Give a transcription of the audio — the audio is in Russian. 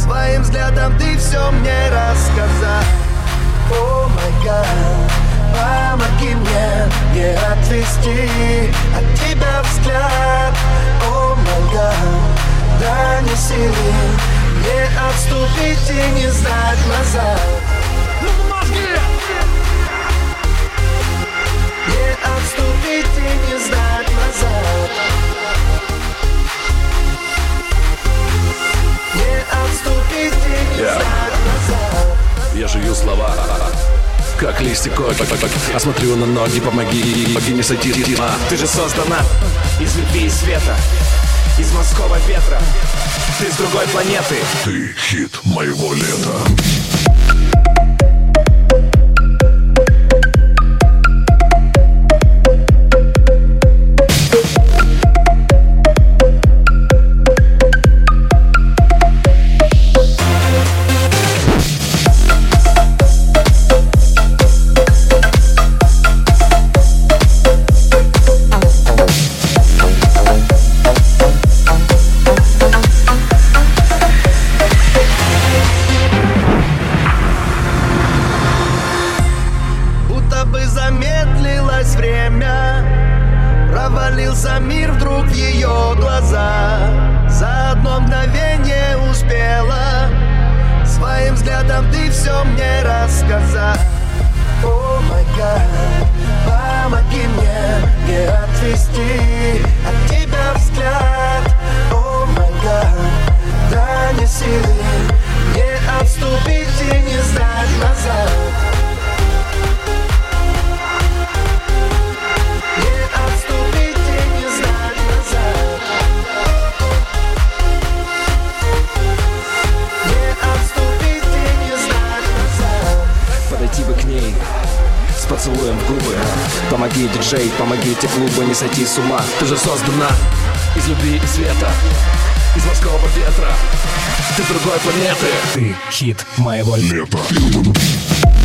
Своим взглядом ты все мне рассказал. О май гад, помоги мне не отвести от тебя взгляд. О май гад, дай мне силы не отступить и не сдать назад. Не отступить и не сдать назад. Не отступить и не сдать назад. Я жую слова, как листья коки. А смотрю на ноги, помоги не сойти с ума. Ты же создана из любви и света, из морского ветра. Ты с другой планеты. Ты хит моего лета. Замедлилось время, провалился мир вдруг в ее глаза. За одно мгновение успела, своим взглядом ты все мне рассказал. О май гад, помоги мне не отвести от тебя взгляд. О май гад, дай мне силы не отступить и не сдать назад. Подойти бы к ней с поцелуем в губы. Помоги, диджей, помогите клубу не сойти с ума. Ты же создана из любви и света, из морского ветра. Ты с другой планеты. Ты хит моего Лето.